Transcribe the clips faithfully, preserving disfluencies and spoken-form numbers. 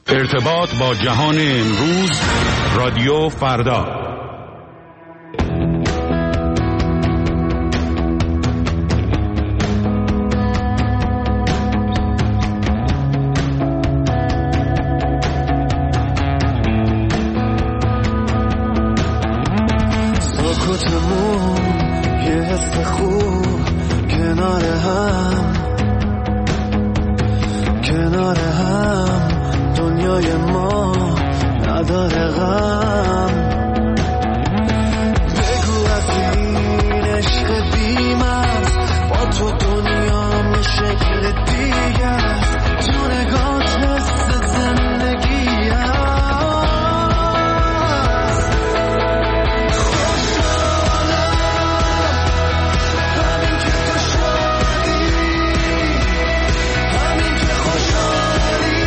ارتباط با جهان امروز، رادیو فردا. سکوتمون یه حس خوب کنار هم، کنار هم دنیای ما نداره غم. بگو از این عشق بی‌مرز با تو دنیام یه شکل دیگه است، تو نگات حس زندگی هست. خوشحالم همین که تو شادی، همین که خوشحالی،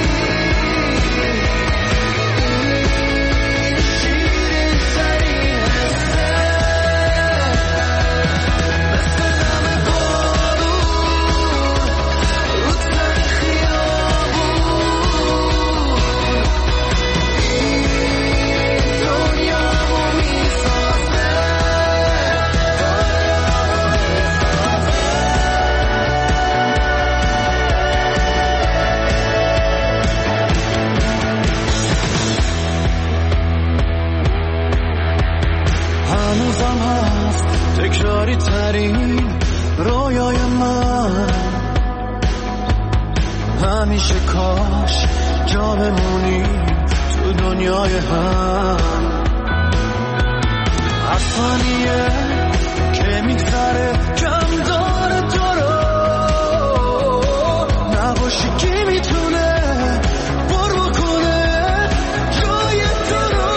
هنوزم هست تکراری ترین رویای من. همیشه کاش جا بمونی تو دنیای هم. هر ثانیه که میگذره کم داره تو رو، نباشی کی میتونه پر بکنه جای تو رو.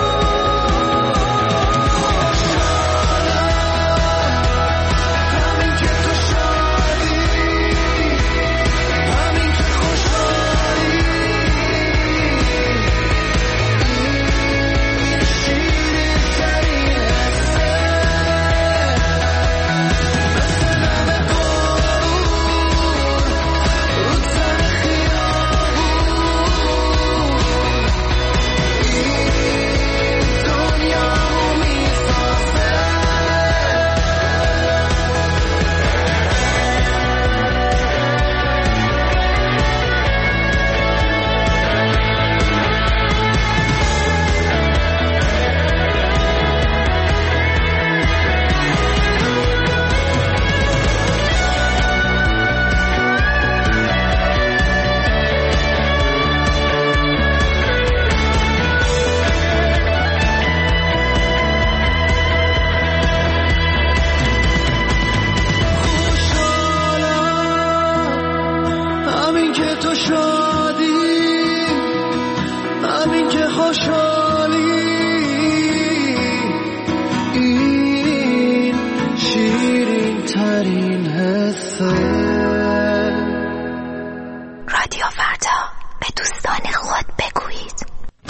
رادیو فردا، به دوستان خود بگویید.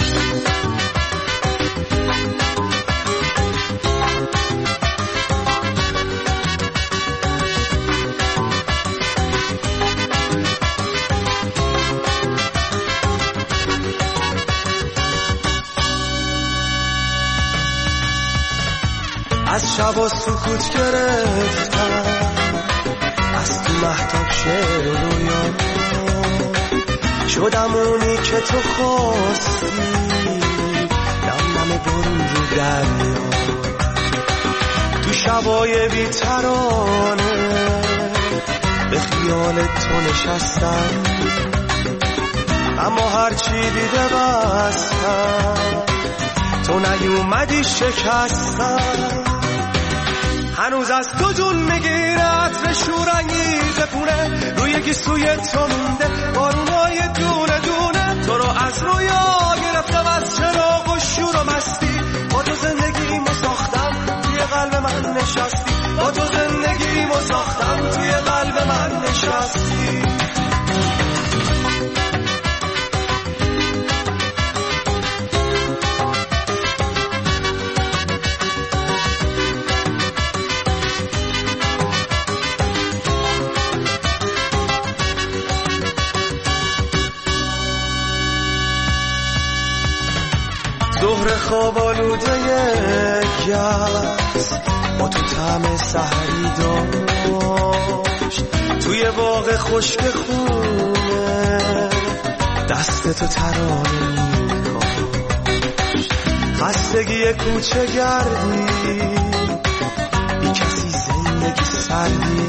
از شب و سکوت گرفتم، از تو مهتاب شعر و رویام شدم اونی که تو خواستی، نم نم برون رو دریا. تو شبای بی ترانه به خیال تو نشستم، اما هرچی دیده بستم تو نیومدی شکستم. هنوز از تو جون میگیره عطر شورانگیز پونه، روی گیسوی تو مونده بارونای دونه دونه. تو رو از رویا گرفتم، از چراغ و شور و مستی، با تو زندگیمو ساختم توی قلب من نشستی، با تو زندگیمو ساختم توی قلب من نشستی. ظهر خواب آلوده گس با تو طعم سحری داشت، توی باغ خشک خونه دست تو ترانه می‌کاشت. خستگی کوچه گردی بی کسی زندگی سردی،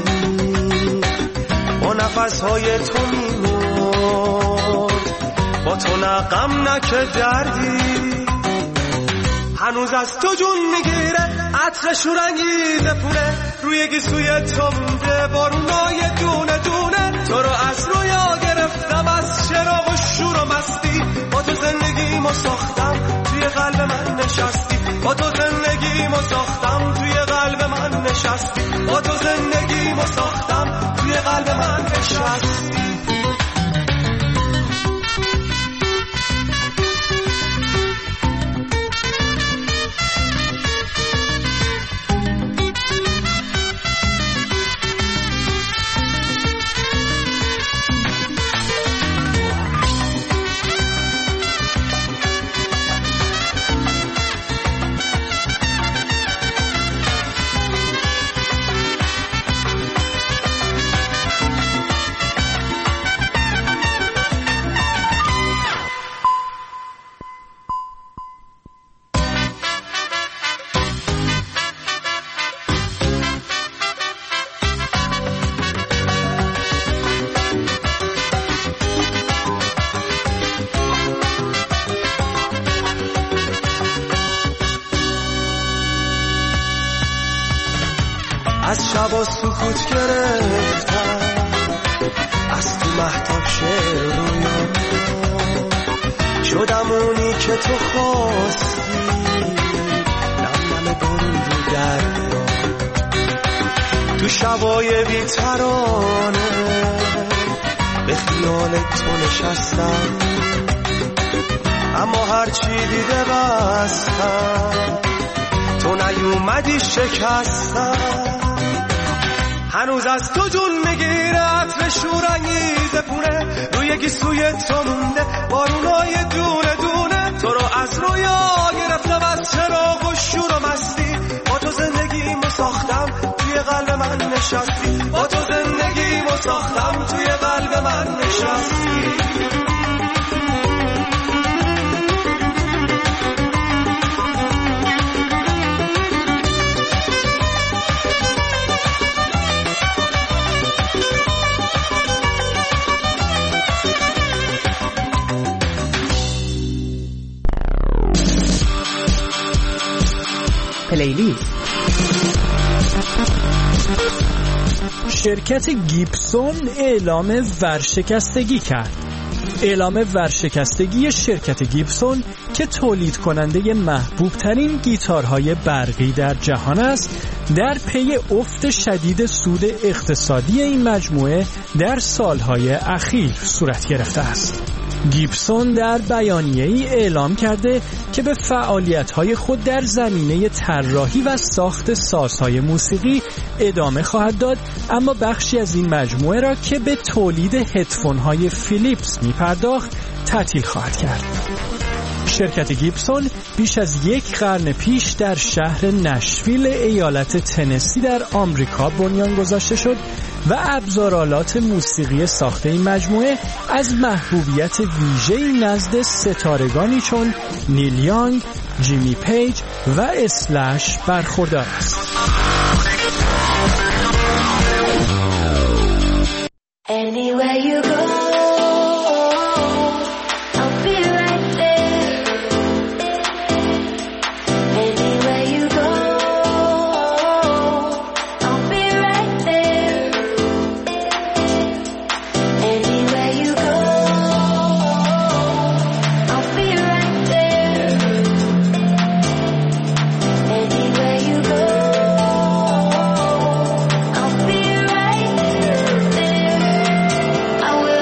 با نفسهای تو میمرد، با تو نه غم نه که دردی. هنوز از تو جون میگیره عطر شورانگیز پونه، روی گیسوی تو مونده بارونای دونه دونه. تو رو از رویا گرفتم از شراب و شور و مستی، با تو زندگیمو ساختم توی قلب من نشستی، با تو زندگیمو ساختم توی قلب من نشستی، با تو زندگیمو ساختم توی قلب من نشستی. از شبا سکوت گرفتم، از تو مهتاب شعر رویا شدم اونی که تو خواستی، نم نم بارون رو دریا، تو شبای بی‌ترانه به خیال تو نشستم، اما هرچی دیده بستم تو نیومدی شکستم. هنوز از تو جون میگیره عطر شورانگیز پونه، روی گیسوی تو مونده بارونای دونه دونه. تو رو از رویا گرفتم از چراغ و شور و مستی، با تو زندگیمو ساختم توی قلب من نشستی، با تو زندگیمو ساختم توی قلب من نشستی. پلیلیست. شرکت گیبسون اعلام ورشکستگی کرد. اعلام ورشکستگی شرکت گیبسون که تولید کننده محبوب ترین گیتارهای برقی در جهان است، در پی افت شدید سود اقتصادی این مجموعه در سالهای اخیر صورت گرفته است. گیبسون در بیانیه‌ای اعلام کرده که به فعالیت‌های خود در زمینه طراحی و ساخت سازهای موسیقی ادامه خواهد داد، اما بخشی از این مجموعه را که به تولید هدفون‌های فیلیپس می‌پرداخت تعطیل خواهد کرد. شرکت گیبسون بیش از یک قرن پیش در شهر نشویل ایالت تنسی در آمریکا بنیان گذاشته شد و ابزارآلات موسیقی ساخته این مجموعه از محبوبیت ویژه‌ای نزد ستارگانی چون نیل یانگ، جیمی پیج و اسلش برخوردار است. Anywhere you go, I'll be right there. Anywhere you go, I'll be right there. Anywhere you go, I'll be right there. Anywhere you go, I'll be right there. I will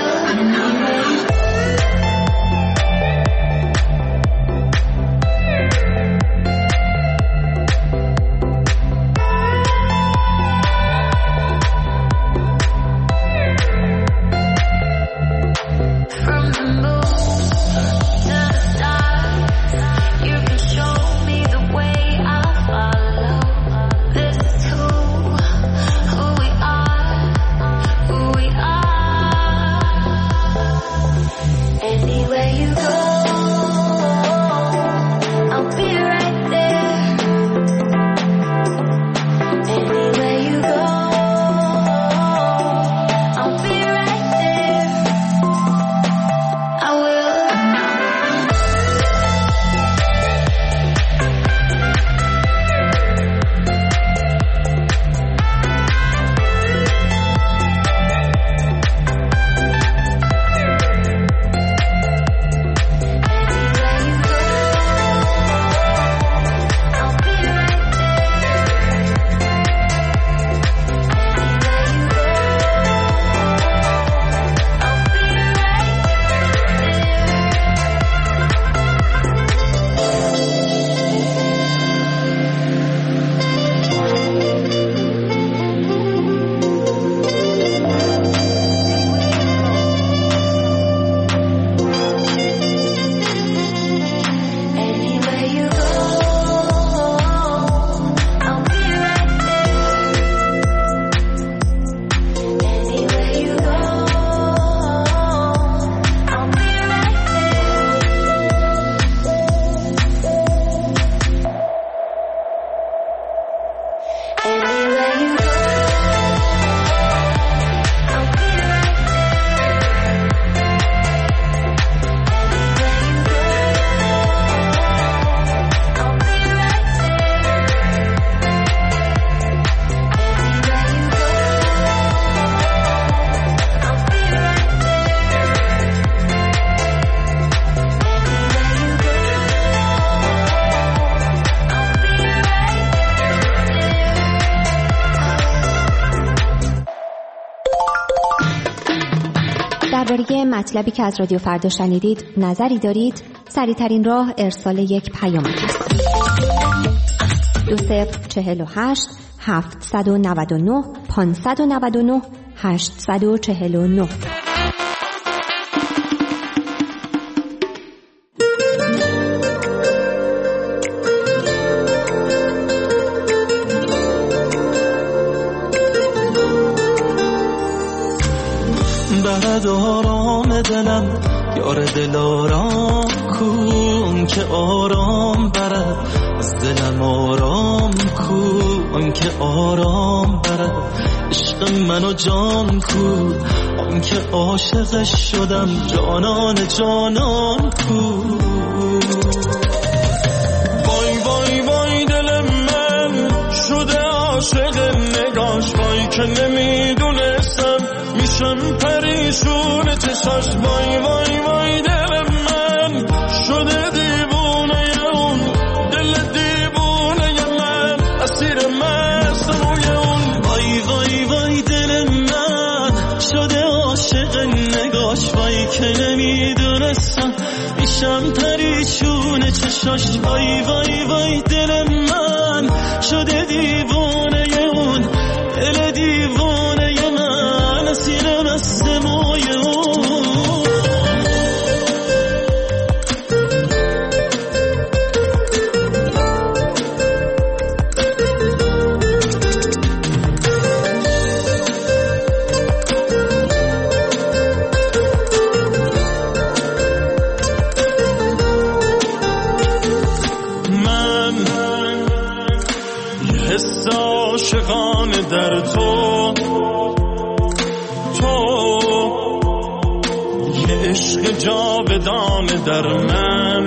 مطلبی که از رادیو فردا شنیدید نظری دارید؟ سریع‌ترین راه ارسال یک پیام است. دو صفر چهل و هشت هفتصد و نود و نه پانصد و نود و نه هشتصد و چهل و نه. برد آرام دلم یار دل آرام کن که آرام برد از دلم آرام کن که آرام برد عشق منو جان کو آن که عاشقش شدم جانان جانان کو. وای وای وای دل من شده عاشق نگاش وای که نمیدونستم میشم پریشون چشاش. وای وای وای دل من شده دیوونه اون دل دیوونه من اسیر مست روی اون. وای وای وای دل من شده عاشق نگاش وای که نمیدونستم میشم پریشون چشاش. وای وای وای دل من شده دیوونه اون دل دیوونه من اسیر مست موی اون. من یه حس عاشقانه در تو تو یه عشق جاودانه در من.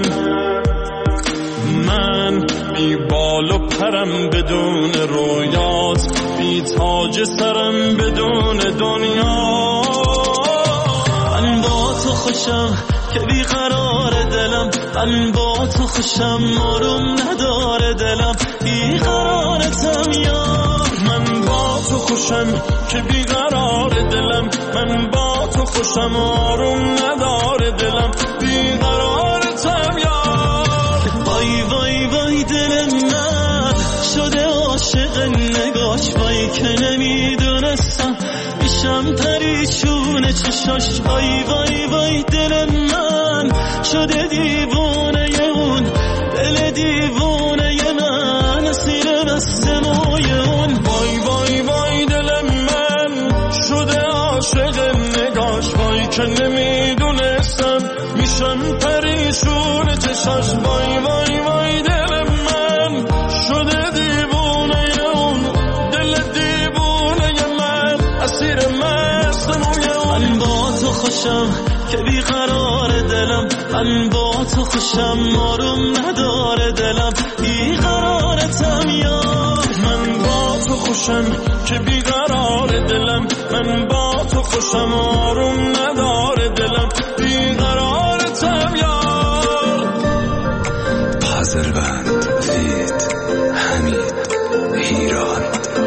من بی بال و پرم بدون رویات بی تاج سرم بدون دنیا. من با تو خوشم که بی قرار دلم من با تو خوشم آروم نداره دلم بی قرارتم یار. من با تو خوشم که بی قرار دلم من با تو خوشم آروم نداره دلم بی قرارتم یار. وای وای وای دل من شده عاشق نگاش وای که نمیدونستم میشم پریشون چشاش. وای وای وای دل من شده دیوونه اون دل دیوونه من اسیر مست موی اون. وای وای وای دل من شده عاشق نگاش وای که نمیدونستم میشم پریشون چشاش. وای وای وای دل من شده دیوونه اون دل دیوونه من اسیر مست موی اون. من با تو خوشم که بی قرار دلم من با تو خوشم آروم نداره دلم بی قرارتم یار. من با تو خوشم که بی قرار دلم من با تو خوشم آروم نداره دلم بی قرارتم یار. پازل بند فید حمید ایران.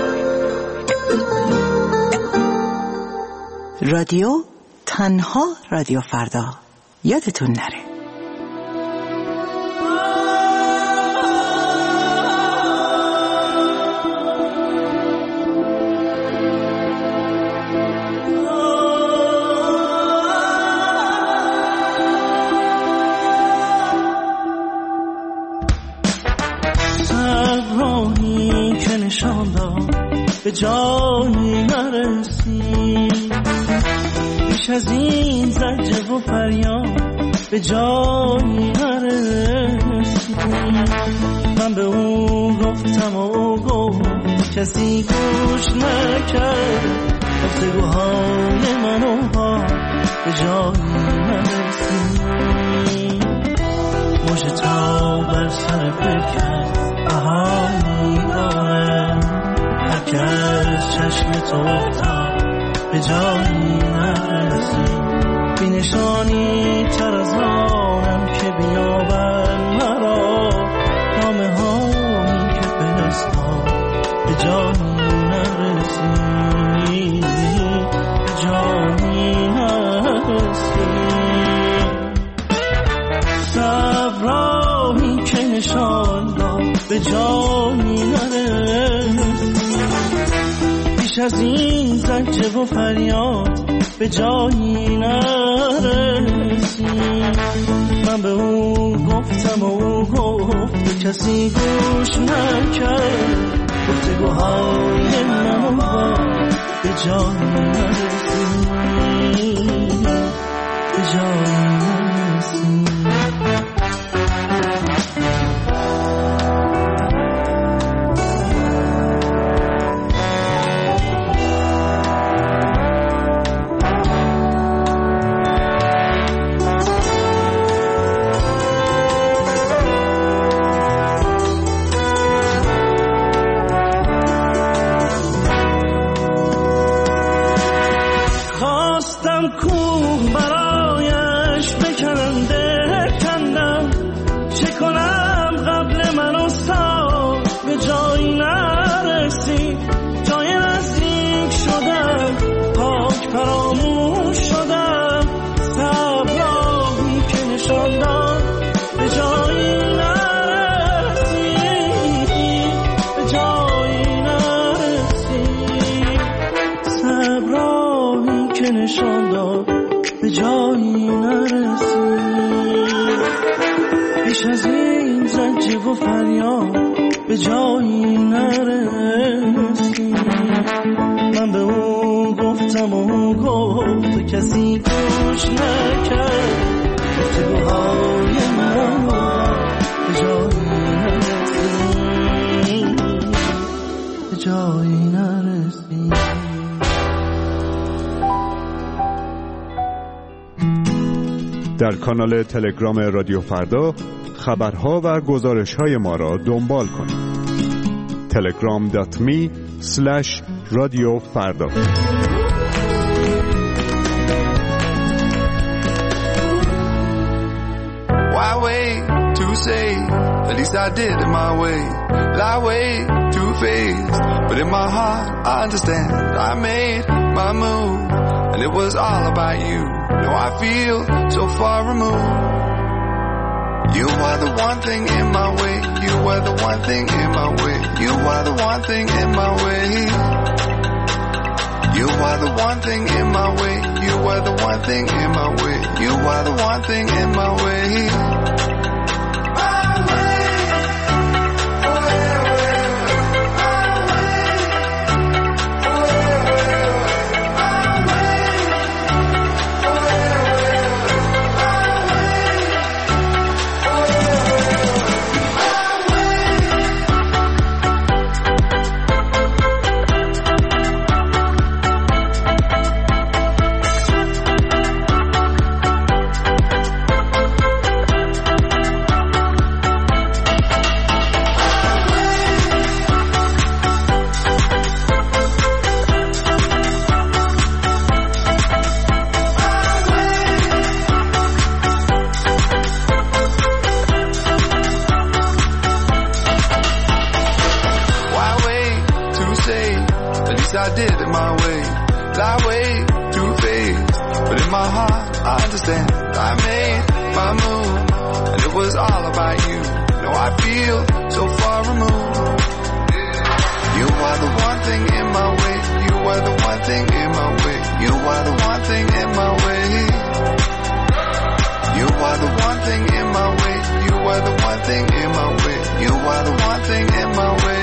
رادیو تنها رادیو فردا یادتون نره. صبرانی که نشان داد به جایی نرسی بیش از این زجر و فریاد به جایی نرسی. من به او گفتم و او گفت کسی گوش نکرد گفتگوهای منو ها به جایی نرسی. موج تا بر سر بکرد بهایی داره هر که از چشم تو افتاد به جایی نرسی. بی نشانی تر از آنم که بیابن مرا نامه هایی که فرستاد به جایی نرسی به جایی نرسی. به جایی نرسی، بیش از این زجه و فریاد به جایی نرسی. من به او گفتم و او گفت کسی گوش نکرد، گفتگوهای من به جایی نرسی، به جایی نرسی. کوه برایش بکننده کندم، چه کنم قبل من استاد به جایی نرسی. جای نزدیک شدم پاک فراموش شدم، صبراهی که نشان داد به جایی نرسی، به جایی نرسی. صبراهی که نشان داد به جایی نرسی، بیش از این زجه و فریاد به جایی نرسی. من به او گفتم و او گفت کسی گوش نکرد، گفتگوهای من به جایی نرسی، به جایی نرسی. در کانال تلگرام رادیو فردا خبرها و گزارش‌های ما را دنبال کنید. تلگرام دات می اسلش رادیو فردا. Why wait to say, at least I did it my way. Lie way too faced, but in my heart I understand. I made my move, and it was all about you. No, I feel so far removed. You are the one thing in my way. You are the one thing in my way. You are the one thing in my way. You are the one thing in my way. You are the one thing in my way. You are the one thing in my way. I did it my way. Lie way too faced, but in my heart I understand. I made my move, and it was all about you. No, I feel so far removed. You are the one thing in my way. You are the one thing in my way. You are the one thing in my way. You are the one thing in my way. You are the one thing in my way. You are the one thing in my way.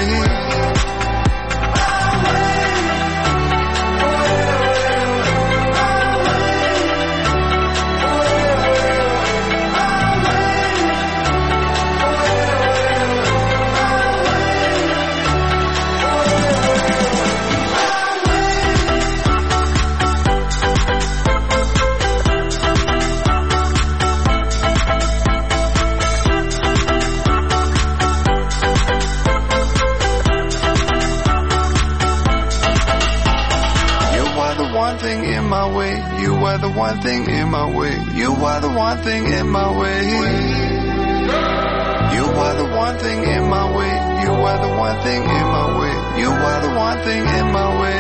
The one thing in my way. You are the one thing in my way. You are the one thing in my way. You are the one thing in my way. You are the one thing in my way.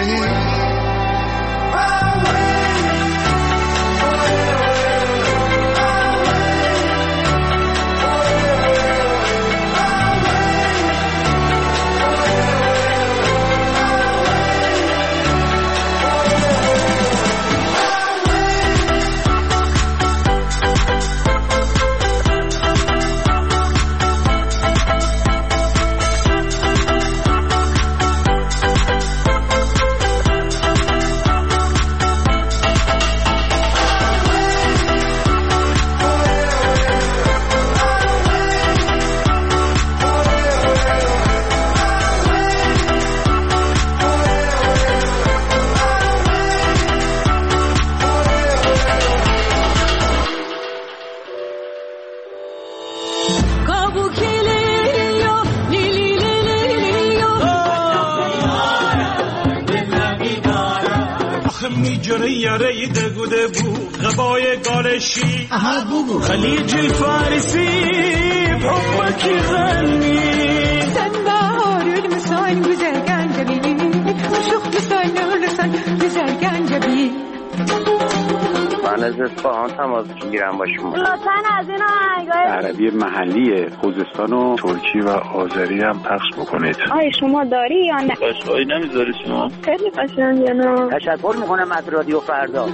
میجره یاره دگوده بو غبای گالشی خلیج فارسی حبکی غنی sen bağırır mısın güzel Gencebil Aşık mısın ölürsen güzel Gencebil من از اصفهان تماس میگیرم با شما. لطفاً از این آهنگای عربی محلی خوزستان و ترکی و آذری هم پخش بکنید. آیا شما داری یا نه؟ قشنگی نمیذاری شما؟ خیلی قشنگه نه. تشکر میکنم از رادیو فردا.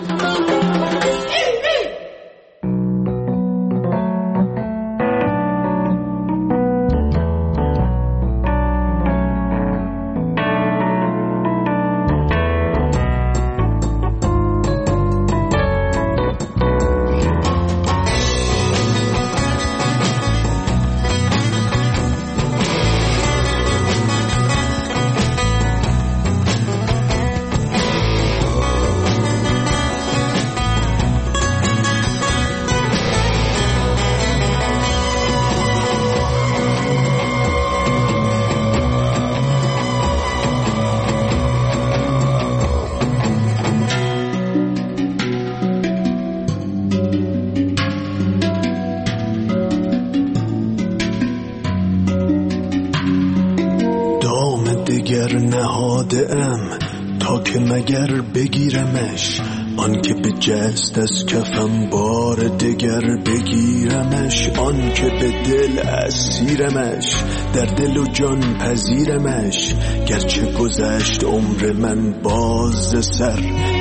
تا که مگر بگیرمش آن که به جست از کفم بار دگر بگیرمش آن که به دل اسیرمش در دل و جان پذیرمش گرچه گذشت عمر من باز سر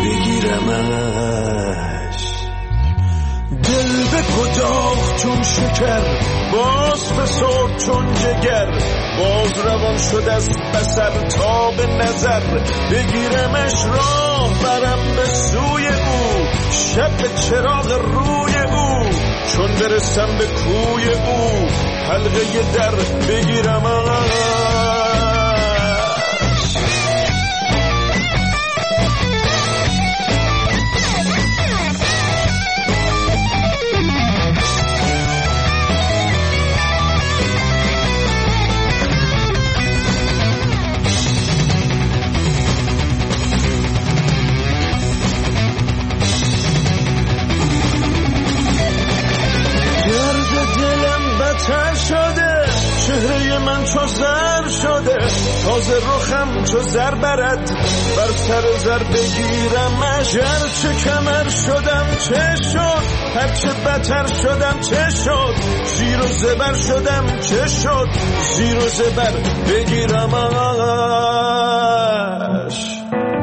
بگیرمش دل به کداغ چون شکر باز فسرد چون جگر باز روان شد از بصر تا به نظر بگیرمش راه برم به سوی او شب به چراغ روی او چون برسم به کوی او حلقه در بگیرمش چهره من چو زر شده تازه رخم چو زر برد بر سر زر بگیرمش گرچه کمر شدم چه شد هرچه بتر شدم چه شد زیر و زبر شدم چه شد زیر و زبر بگیرمش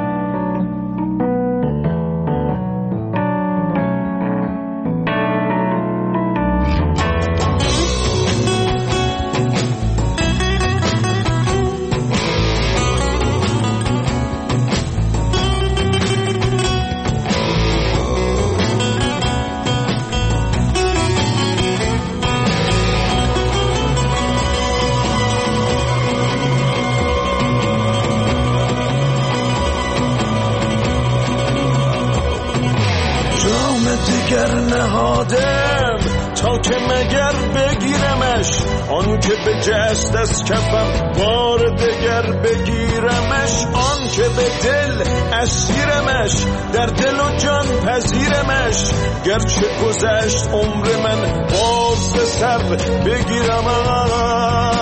نهادم تا که مگر بگیرمش آن که به جست از کفم بار دگر بگیرمش آن که به دل اسیرمش در دل و جان پذیرمش گرچه گذشت عمر من باز به سر بگیرمش